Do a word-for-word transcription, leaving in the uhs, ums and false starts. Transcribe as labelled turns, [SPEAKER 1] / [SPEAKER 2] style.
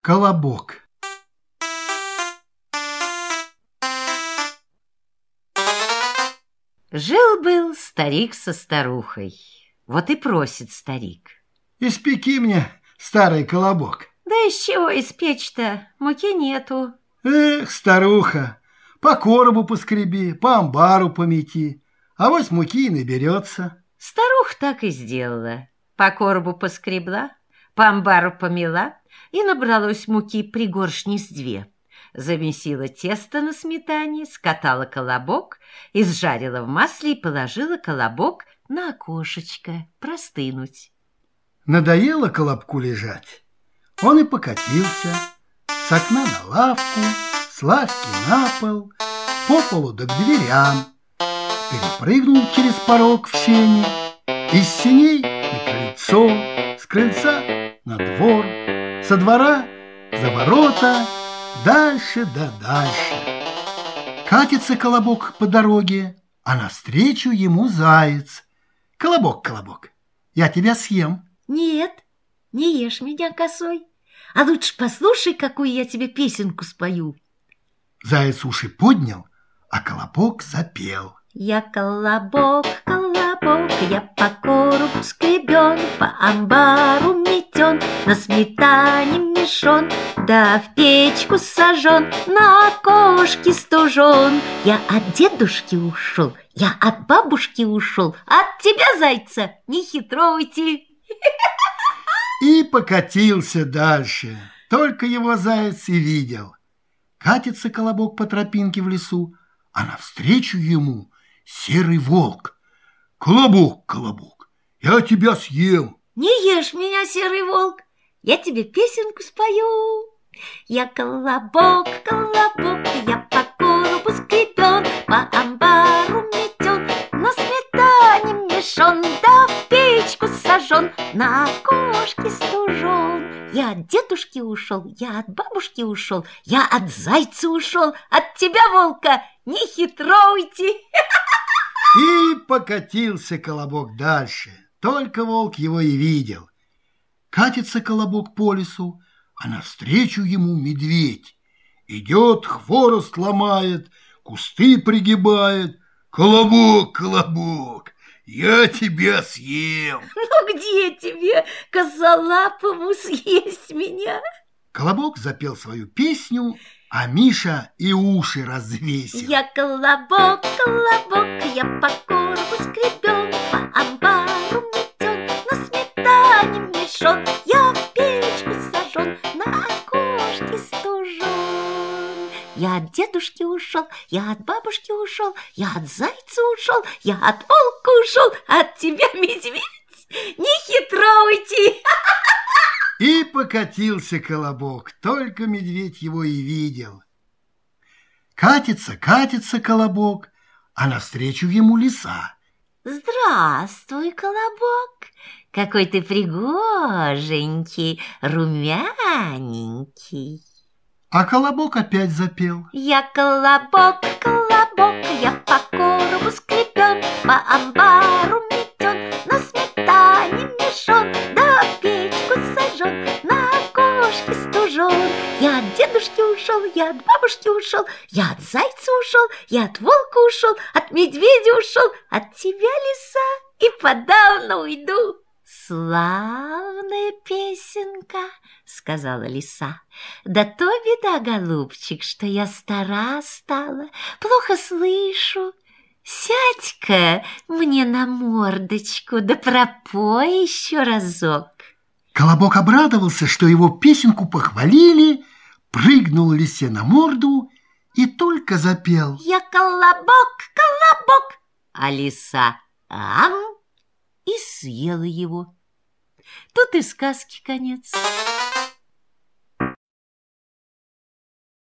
[SPEAKER 1] Колобок.
[SPEAKER 2] Жил-был старик со старухой. Вот и просит старик:
[SPEAKER 1] испеки мне, старый колобок.
[SPEAKER 2] Да из чего испечь-то? Муки нету.
[SPEAKER 1] Эх, старуха, по коробу поскреби, по амбару помети, авось муки и наберется.
[SPEAKER 2] Старуха так и сделала. По коробу поскребла, по амбару помела, и набралось муки пригоршни с две. Замесила тесто на сметане, скатала колобок, изжарила в масле и положила колобок на окошечко простынуть.
[SPEAKER 1] Надоело колобку лежать, он и покатился с окна на лавку, с лавки на пол, по полу да к дверям, перепрыгнул через порог в сени, из сеней на крыльцо, с крыльца на двор, со двора за ворота, дальше да дальше. Катится колобок по дороге, а навстречу ему заяц. Колобок, колобок, я тебя съем.
[SPEAKER 2] Нет, не ешь меня косой, а лучше послушай, какую я тебе песенку спою.
[SPEAKER 1] Заяц уши поднял, а колобок запел.
[SPEAKER 2] Я колобок, колобок, я по коробу скребен, по амбару метен, на сметане мешон, да в печку сожжен, на окошке стужен. Я от дедушки ушел, я от бабушки ушел, от тебя, зайца, не хитруйте.
[SPEAKER 1] И покатился дальше, только его заяц и видел. Катится колобок по тропинке в лесу, а навстречу ему серый волк. Колобок, колобок, я тебя съем.
[SPEAKER 2] Не ешь меня, серый волк, я тебе песенку спою. Я колобок, колобок, я по коробу скребен, по амбару метен, на сметане мешон, да в печку сожжен, на окошке стужен. Я от дедушки ушел, я от бабушки ушел, я от зайца ушел, от тебя, волка, не хитруйте.
[SPEAKER 1] И покатился колобок дальше, только волк его и видел. Катится колобок по лесу, а навстречу ему медведь. Идет, хворост ломает, кусты пригибает. Колобок, колобок, я тебя съем.
[SPEAKER 2] Ну где тебе, косолапому, съесть меня?
[SPEAKER 1] Колобок запел свою песню, а Миша и уши развесил.
[SPEAKER 2] Я колобок, колобок, я по коробу скребен, по амбару метен, на сметане мешон, я в печку сожжен, на окошке стужен. Я от дедушки ушел, я от бабушки ушел, я от зайца ушел, я от волка ушел, от тебя, медведь, не хитруйте.
[SPEAKER 1] И покатился колобок, только медведь его и видел. Катится, катится колобок, а навстречу ему лиса.
[SPEAKER 2] Здравствуй, колобок, какой ты пригоженький, румяненький.
[SPEAKER 1] А колобок опять запел.
[SPEAKER 2] Я колобок, колобок, я по коробу скребен, по амбару метен, на сметане мешон, да в печку сожжен, на окошке стужен. Я от дедушки ушел, я от бабушки ушел, я от зайца ушел, я от волка ушел, от медведя ушел, от тебя, лиса, и подавно уйду. Славная песенка, сказала лиса. Да то беда, голубчик, что я стара стала, плохо слышу. Сядь-ка мне на мордочку, да пропой еще разок.
[SPEAKER 1] Колобок обрадовался, что его песенку похвалили, прыгнул лисе на морду и только запел.
[SPEAKER 2] Я колобок, колобок, а лиса ам и съела его. Тут и сказки конец.